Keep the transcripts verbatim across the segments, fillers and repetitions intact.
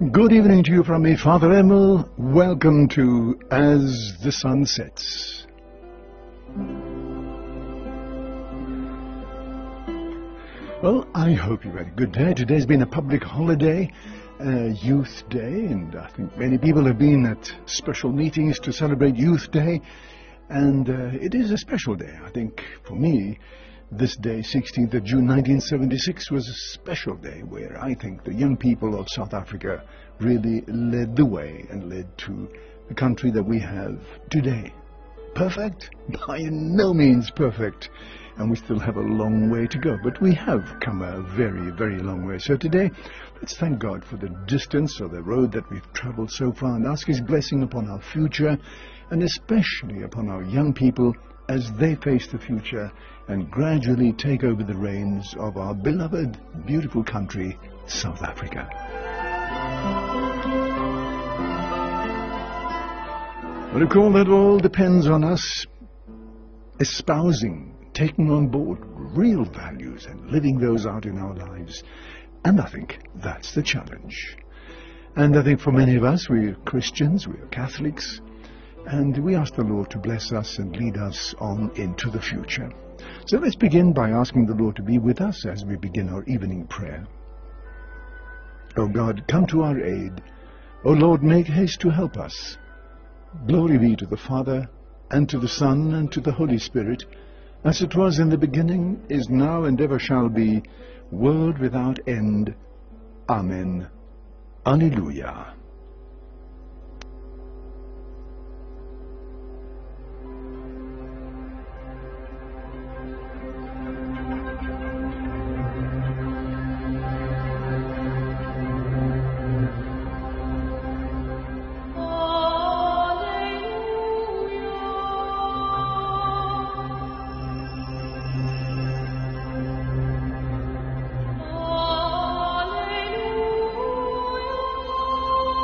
Good evening to you from me, Father Emil. Welcome to As the Sun Sets. Well, I hope you had a good day. Today's been a public holiday, uh, Youth Day, and I think many people have been at special meetings to celebrate Youth Day, and uh, it is a special day. I think for me, this day, sixteenth of June nineteen seventy-six, was a special day where I think the young people of South Africa really led the way and led to the country that we have today. Perfect? By no means perfect. And we still have a long way to go. But we have come a very, very long way. So today, let's thank God for the distance or the road that we've traveled so far and ask His blessing upon our future and especially upon our young people as they face the future and gradually take over the reins of our beloved, beautiful country, South Africa. But of course, that all depends on us espousing, taking on board real values and living those out in our lives. And I think that's the challenge. And I think for many of us, we're Christians, we're Catholics, and we ask the Lord to bless us and lead us on into the future. So let's begin by asking the Lord to be with us as we begin our evening prayer. O God, come to our aid. O Lord, make haste to help us. Glory be to the Father, and to the Son, and to the Holy Spirit, as it was in the beginning, is now, and ever shall be, world without end. Amen. Alleluia. Alleluia.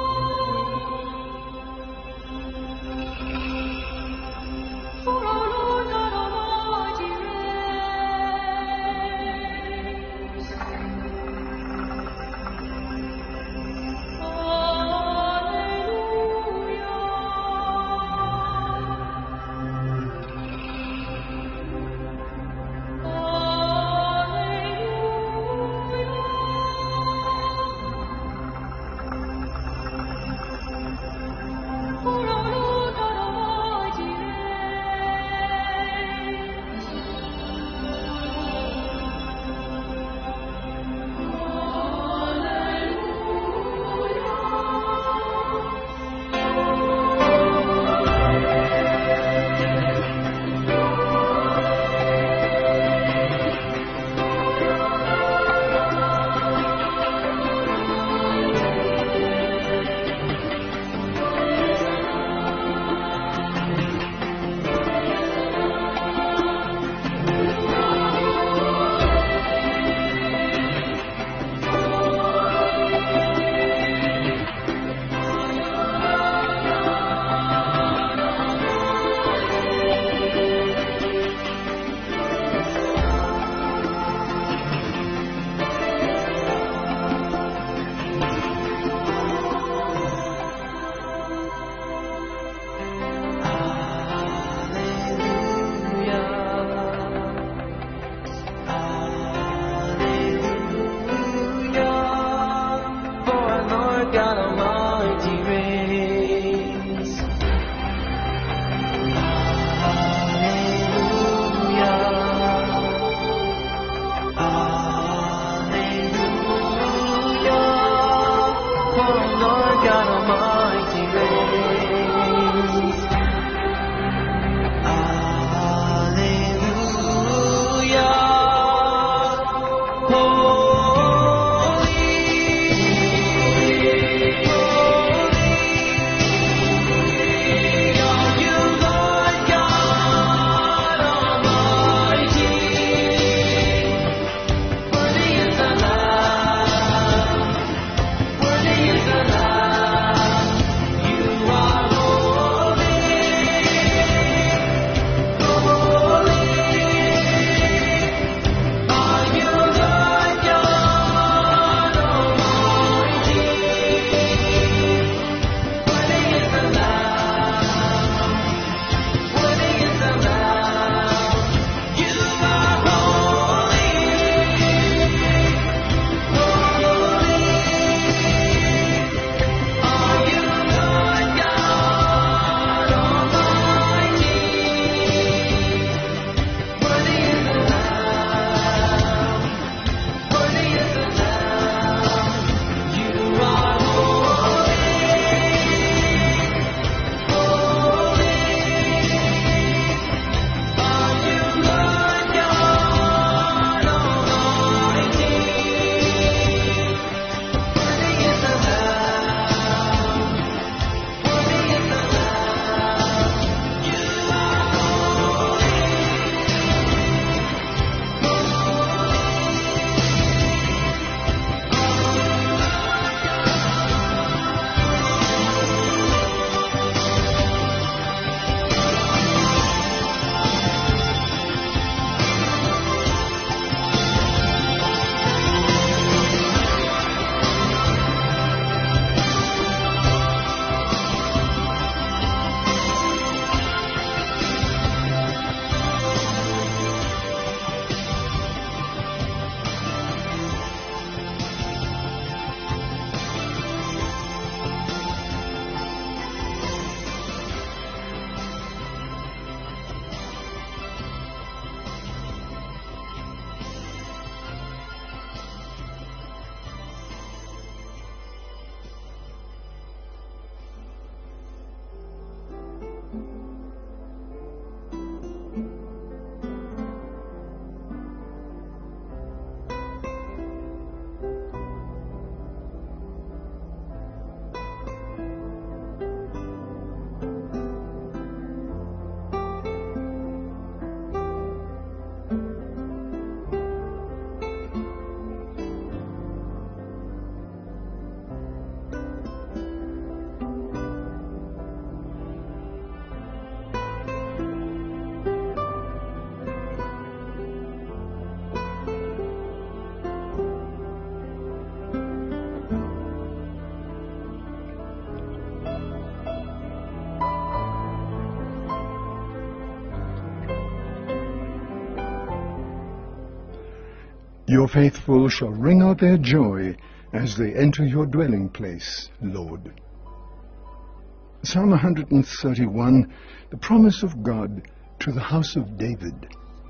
Your faithful shall ring out their joy as they enter your dwelling place, Lord. Psalm one hundred thirty-one, the promise of God to the house of David.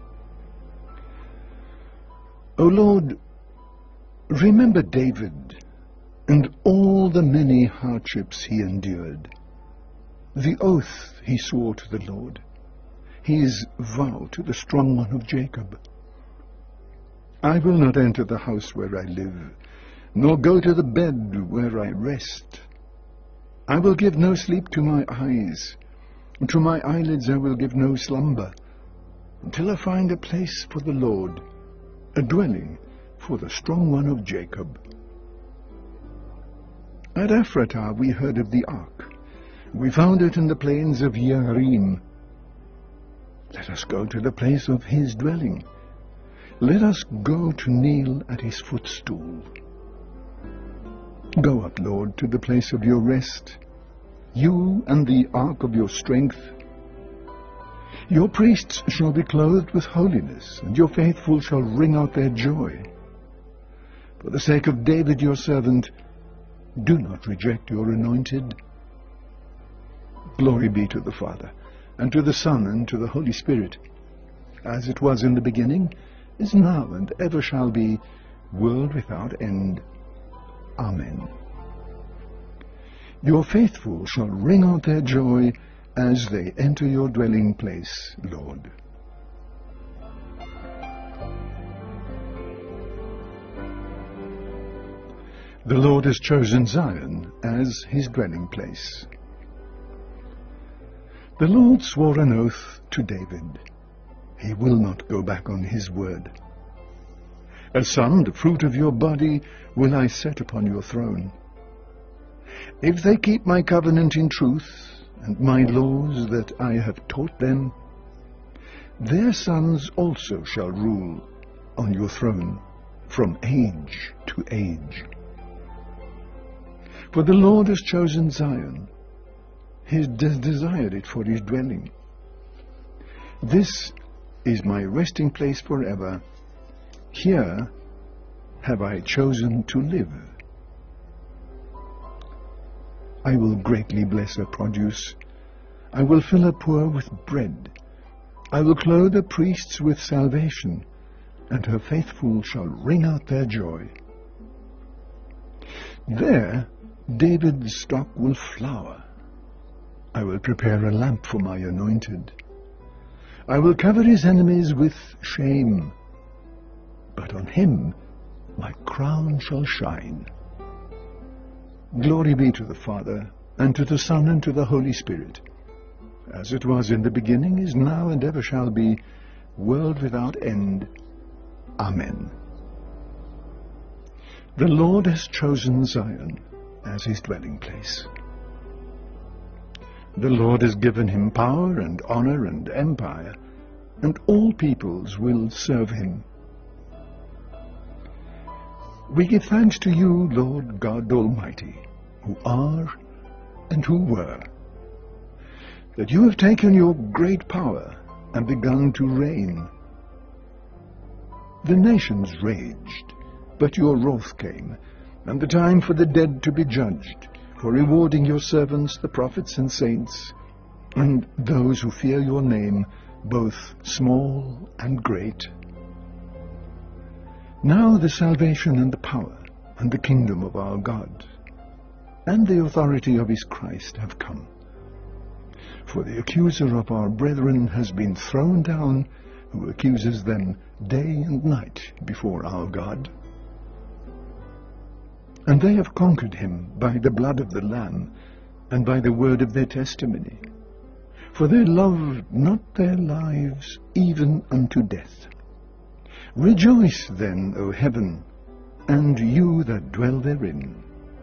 O Lord, remember David and all the many hardships he endured, the oath he swore to the Lord, his vow to the strong one of Jacob. I will not enter the house where I live, nor go to the bed where I rest. I will give no sleep to my eyes, and to my eyelids I will give no slumber, until I find a place for the Lord, a dwelling for the strong one of Jacob. At Ephratah we heard of the ark. We found it in the plains of Yearim. Let us go to the place of his dwelling. Let us go to kneel at his footstool. Go up, Lord, to the place of your rest, you and the ark of your strength. Your priests shall be clothed with holiness, and your faithful shall ring out their joy. For the sake of David your servant, do not reject your anointed. Glory be to the Father, and to the Son, and to the Holy Spirit, as it was in the beginning, is now, and ever shall be, world without end. Amen. Your faithful shall ring out their joy as they enter your dwelling place, Lord. The Lord has chosen Zion as his dwelling place. The Lord swore an oath to David. He will not go back on his word. A son, the fruit of your body, will I set upon your throne. If they keep my covenant in truth, and my laws that I have taught them, their sons also shall rule on your throne from age to age. For the Lord has chosen Zion. He has desired it for his dwelling. This is my resting place forever. Here have I chosen to live. I will greatly bless her produce. I will fill her poor with bread. I will clothe her priests with salvation, and her faithful shall ring out their joy. There David's stock will flower. I will prepare a lamp for my anointed. I will cover his enemies with shame, but on him my crown shall shine. Glory be to the Father, and to the Son, and to the Holy Spirit, as it was in the beginning, is now, and ever shall be, world without end. Amen. The Lord has chosen Zion as his dwelling place. The Lord has given him power and honor and empire, and all peoples will serve him. We give thanks to you, Lord God Almighty, who are and who were, that you have taken your great power and begun to reign. The nations raged, but your wrath came, and the time for the dead to be judged, for rewarding your servants, the prophets and saints, and those who fear your name, both small and great. Now the salvation and the power and the kingdom of our God and the authority of his Christ have come. For the accuser of our brethren has been thrown down, who accuses them day and night before our God. And they have conquered him by the blood of the Lamb and by the word of their testimony. For they loved not their lives even unto death. Rejoice then, O heaven, and you that dwell therein.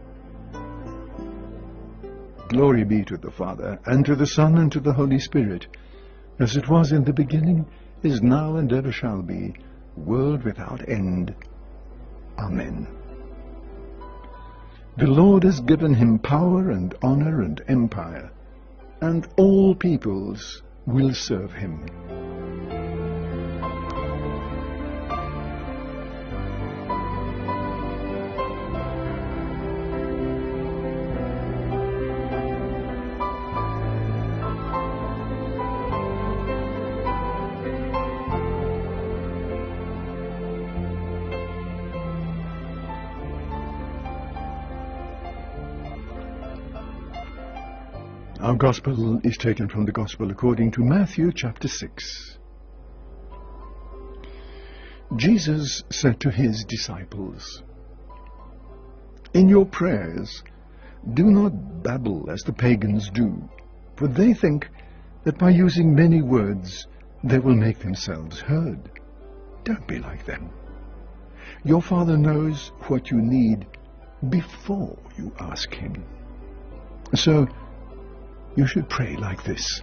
Glory be to the Father, and to the Son, and to the Holy Spirit, as it was in the beginning, is now, and ever shall be, world without end. Amen. The Lord has given him power and honor and empire, and all peoples will serve him. Our Gospel is taken from the Gospel according to Matthew chapter six. Jesus said to his disciples, "In your prayers, do not babble as the pagans do, for they think that by using many words they will make themselves heard. Don't be like them. Your Father knows what you need before you ask Him. So, you should pray like this.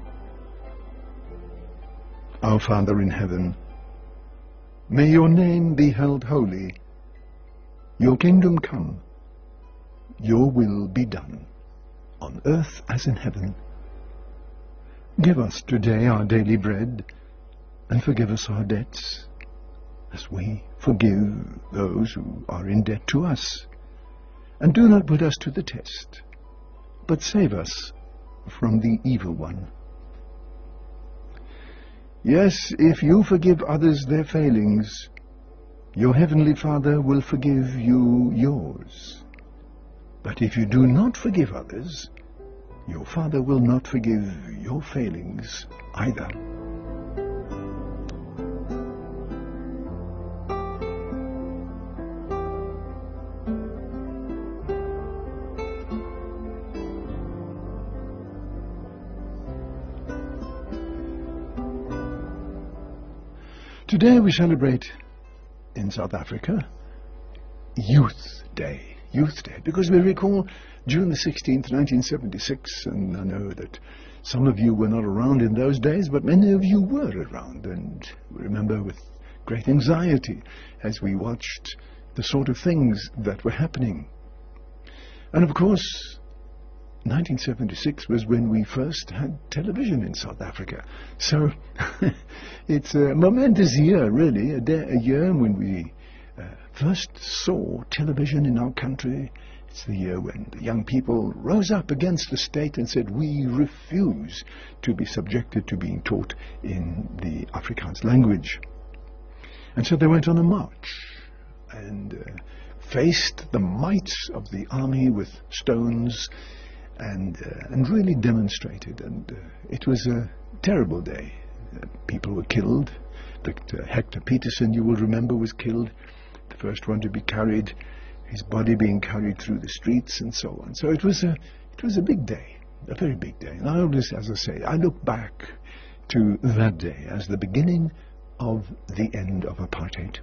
Our Father in heaven, may your name be held holy. Your kingdom come. Your will be done, on earth as in heaven. Give us today our daily bread, and forgive us our debts, as we forgive those who are in debt to us. And do not put us to the test, but save us from the evil one." Yes, if you forgive others their failings, your heavenly Father will forgive you yours. But if you do not forgive others, your Father will not forgive your failings either. Today we celebrate in South Africa Youth Day. Youth Day, because we recall June the sixteenth, nineteen seventy-six, and I know that some of you were not around in those days, but many of you were around, and we remember with great anxiety as we watched the sort of things that were happening. And of course, nineteen seventy-six was when we first had television in South Africa. So it's a momentous year, really, a, day, a year when we uh, first saw television in our country. It's the year when the young people rose up against the state and said, we refuse to be subjected to being taught in the Afrikaans language. And so they went on a march and uh, faced the might of the army with stones, and uh, and really demonstrated, and uh, it was a terrible day. Uh, people were killed. Victor Hector Peterson, you will remember, was killed, the first one to be carried, his body being carried through the streets and so on. So it was a it was a big day, a very big day. And I always, as I say, I look back to that day as the beginning of the end of apartheid.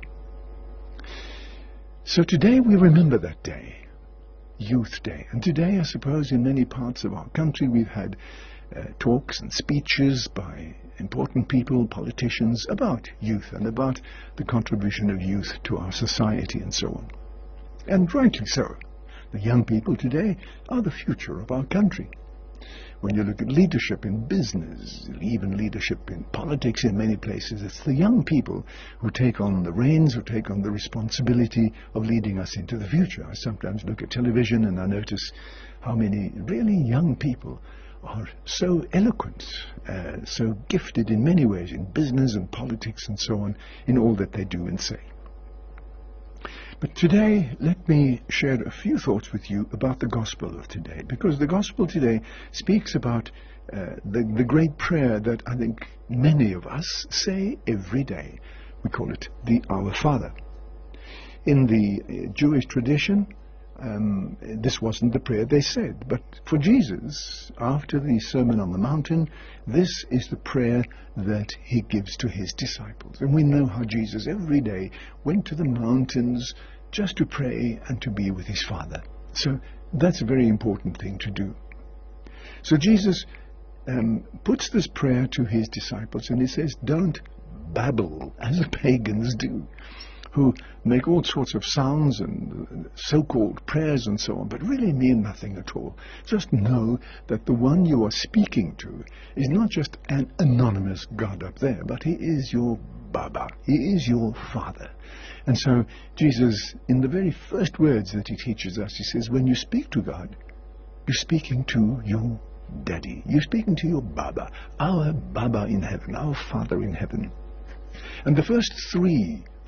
So today we remember that day, Youth Day. And today, I suppose, in many parts of our country, we've had uh, talks and speeches by important people, politicians, about youth and about the contribution of youth to our society and so on. And rightly so. The young people today are the future of our country. When you look at leadership in business, even leadership in politics in many places, it's the young people who take on the reins, who take on the responsibility of leading us into the future. I sometimes look at television and I notice how many really young people are so eloquent, uh, so gifted in many ways, in business and politics and so on, in all that they do and say. But today, let me share a few thoughts with you about the Gospel of today, because the Gospel today speaks about uh, the, the great prayer that I think many of us say every day. We call it the Our Father. In the uh, Jewish tradition, um, this wasn't the prayer they said, but for Jesus, after the Sermon on the Mountain, this is the prayer that he gives to his disciples. And we know how Jesus every day went to the mountains just to pray and to be with his Father. So that's a very important thing to do. So Jesus um, puts this prayer to his disciples, and he says, don't babble as the pagans do, who make all sorts of sounds and so-called prayers and so on, but really mean nothing at all. Just know that the one you are speaking to is not just an anonymous God up there, but he is your Baba. He is your Father. And so Jesus, in the very first words that he teaches us, he says, when you speak to God, you're speaking to your Daddy. You're speaking to your Baba, our Baba in heaven, our Father in heaven. And the first three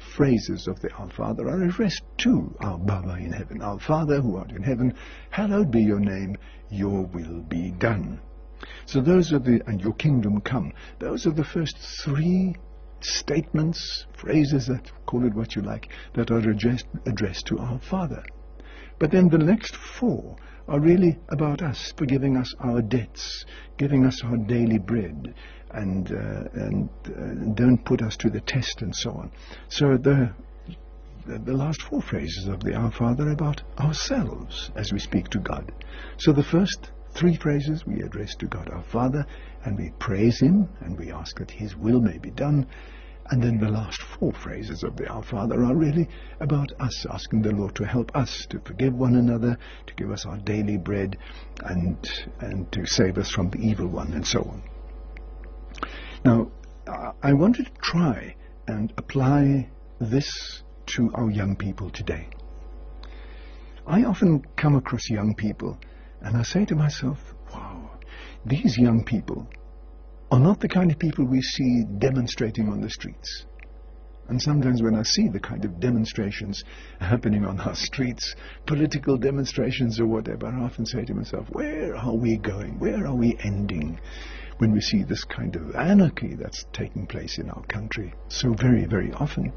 phrases of the Our Father are addressed to our Baba in heaven. Our Father who art in heaven, hallowed be your name, your will be done. So those are the, and your kingdom come. Those are the first three statements, phrases, that call it what you like, that are addressed, addressed to our Father. But then the next four are really about us, forgiving us our debts, giving us our daily bread, and uh, and uh, don't put us to the test, and so on. So the, the the last four phrases of the Our Father are about ourselves as we speak to God. So the first three phrases we address to God our Father, and we praise Him, and we ask that His will may be done. And then the last four phrases of the Our Father are really about us, asking the Lord to help us to forgive one another, to give us our daily bread, and and to save us from the evil one, and so on. Now, I wanted to try and apply this to our young people today. I often come across young people, and I say to myself, wow, these young people are not the kind of people we see demonstrating on the streets. And sometimes when I see the kind of demonstrations happening on our streets, political demonstrations or whatever, I often say to myself, where are we going? Where are we ending when we see this kind of anarchy that's taking place in our country so very, very often?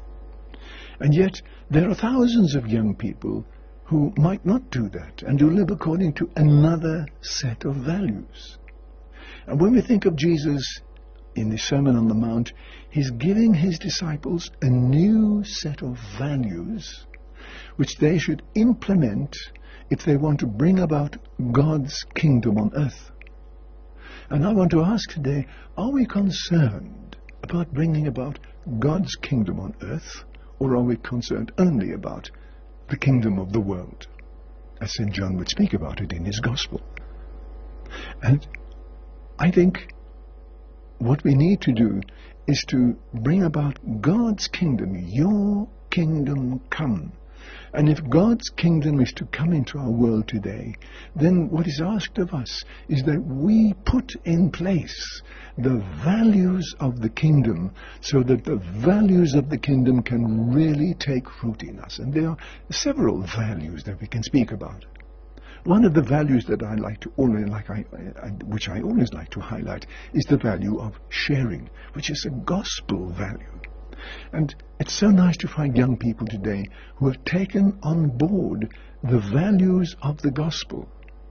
And yet there are thousands of young people who might not do that and who live according to another set of values. And when we think of Jesus in the Sermon on the Mount, He's giving His disciples a new set of values which they should implement if they want to bring about God's kingdom on earth. And I want to ask today, are we concerned about bringing about God's kingdom on earth, or are we concerned only about the kingdom of the world, as Saint John would speak about it in his Gospel? And I think what we need to do is to bring about God's kingdom, your kingdom come. And if God's kingdom is to come into our world today, then what is asked of us is that we put in place the values of the kingdom, so that the values of the kingdom can really take root in us. And there are several values that we can speak about. One of the values that I like to always like, I, I, which I always like to highlight, is the value of sharing, which is a gospel value. And it's so nice to find young people today who have taken on board the values of the gospel.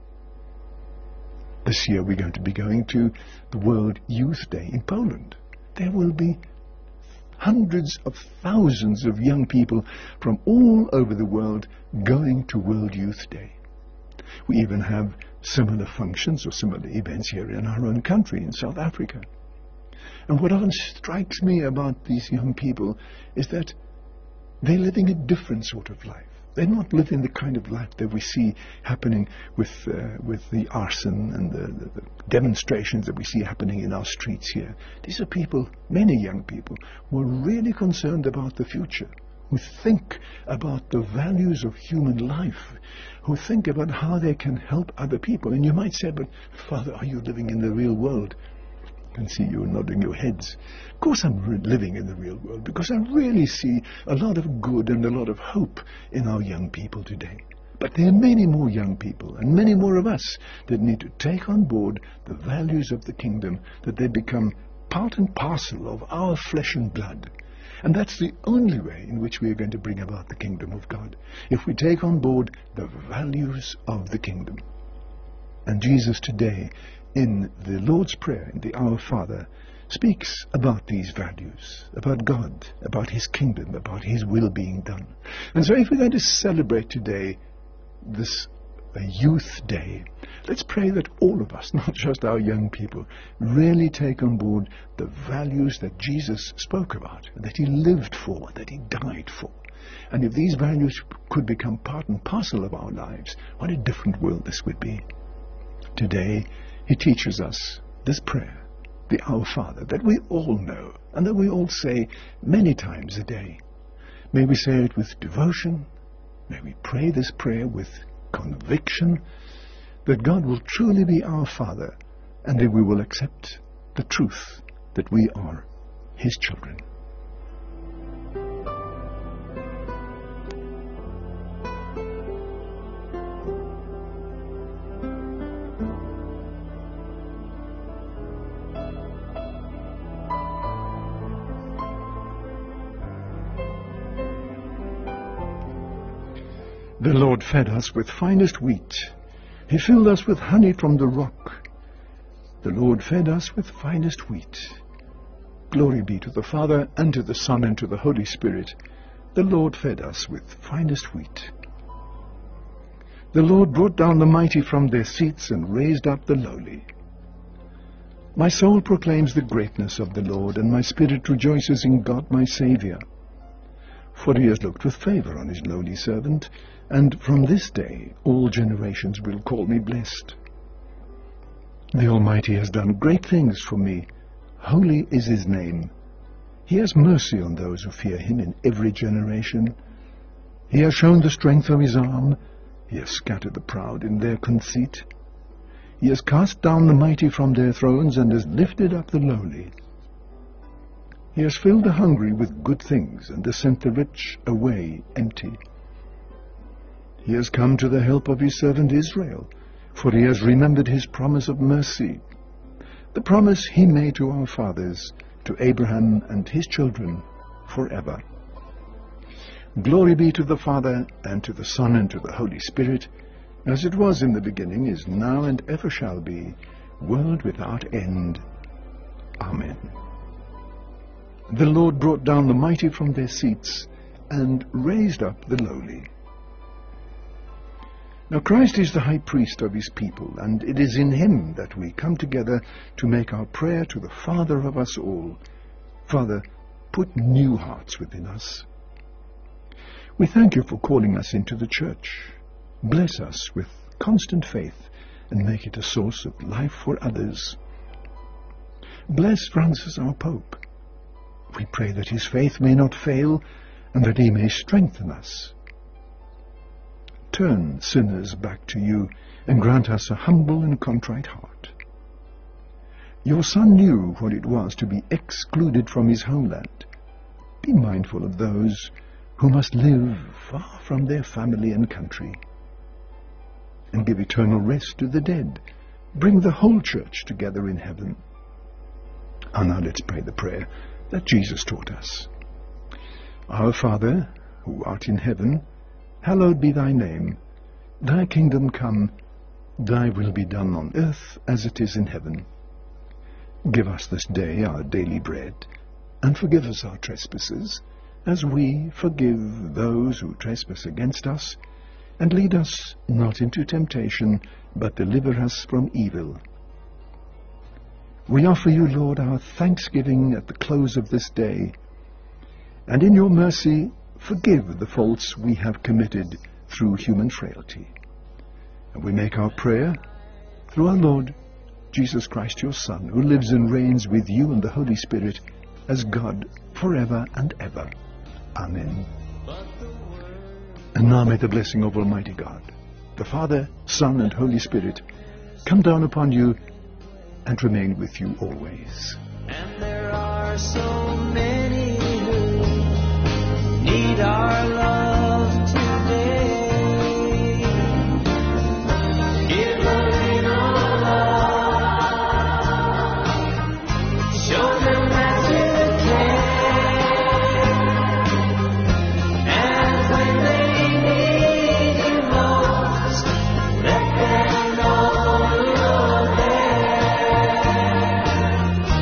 This year we're going to be going to the World Youth Day in Poland. There will be hundreds of thousands of young people from all over the world going to World Youth Day. We even have similar functions or similar events here in our own country, in South Africa. And what often strikes me about these young people is that they're living a different sort of life. They're not living the kind of life that we see happening with uh, with the arson and the, the, the demonstrations that we see happening in our streets here. These are people, many young people, who are really concerned about the future, who think about the values of human life, who think about how they can help other people. And you might say, but Father, are you living in the real world? I can see you nodding your heads. Of course I'm living in the real world, because I really see a lot of good and a lot of hope in our young people today. But there are many more young people and many more of us that need to take on board the values of the kingdom, that they become part and parcel of our flesh and blood. And that's the only way in which we are going to bring about the kingdom of God, if we take on board the values of the kingdom. And Jesus today, in the Lord's Prayer, in the Our Father, speaks about these values, about God, about His kingdom, about His will being done. And so if we're going to celebrate today this a youth day, let's pray that all of us, not just our young people, really take on board the values that Jesus spoke about, that He lived for, that He died for. And if these values could become part and parcel of our lives, what a different world this would be. Today, He teaches us this prayer, the Our Father, that we all know and that we all say many times a day. May we say it with devotion. May we pray this prayer with conviction that God will truly be our Father, and that we will accept the truth that we are His children. The Lord fed us with finest wheat. He filled us with honey from the rock. The Lord fed us with finest wheat. Glory be to the Father, and to the Son, and to the Holy Spirit. The Lord fed us with finest wheat. The Lord brought down the mighty from their seats and raised up the lowly. My soul proclaims the greatness of the Lord, and my spirit rejoices in God my Saviour. For he has looked with favour on his lowly servant, and from this day all generations will call me blessed. The Almighty has done great things for me. Holy is his name. He has mercy on those who fear him in every generation. He has shown the strength of his arm. He has scattered the proud in their conceit. He has cast down the mighty from their thrones, and has lifted up the lowly. He has filled the hungry with good things, and has sent the rich away empty. He has come to the help of his servant Israel, for he has remembered his promise of mercy, the promise he made to our fathers, to Abraham and his children forever. Glory be to the Father, and to the Son, and to the Holy Spirit, as it was in the beginning, is now, and ever shall be, world without end. Amen. The Lord brought down the mighty from their seats, and raised up the lowly. Now Christ is the high priest of his people, and it is in him that we come together to make our prayer to the Father of us all. Father, put new hearts within us. We thank you for calling us into the church. Bless us with constant faith, and make it a source of life for others. Bless Francis, our Pope. We pray that his faith may not fail, and that he may strengthen us. Turn sinners back to you, and grant us a humble and contrite heart. Your Son knew what it was to be excluded from his homeland. Be mindful of those who must live far from their family and country, and give eternal rest to the dead. Bring the whole church together in heaven. And now let's pray the prayer that Jesus taught us. Our Father, who art in heaven, hallowed be thy name. Thy kingdom come, thy will be done on earth as it is in heaven. Give us this day our daily bread, and forgive us our trespasses, as we forgive those who trespass against us. And lead us not into temptation, but deliver us from evil. We offer you, Lord, our thanksgiving at the close of this day, and in your mercy forgive the faults we have committed through human frailty. And we make our prayer through our Lord Jesus Christ, your Son, who lives and reigns with you and the Holy Spirit as God forever and ever. Amen. And now may the blessing of Almighty God, the Father, Son, and Holy Spirit come down upon you and remain with you always. And there are so many who need our love today. Give a little love. Show them that you care. And when they need you most, let them know you're there.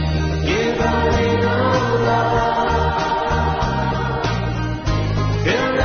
Give a little love. Fill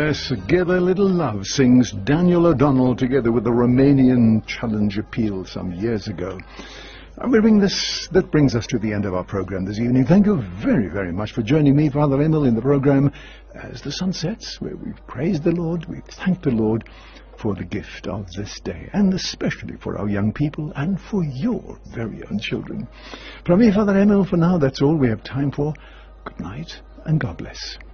Yes, Give a Little Love sings Daniel O'Donnell together with the Romanian Challenge Appeal some years ago. And we bring this, that brings us to the end of our program this evening. Thank you very, very much for joining me, Father Emil, in the program as the sun sets, where we praise the Lord, we thank the Lord for the gift of this day, and especially for our young people and for your very own children. From me, Father Emil, for now, that's all we have time for. Good night, and God bless.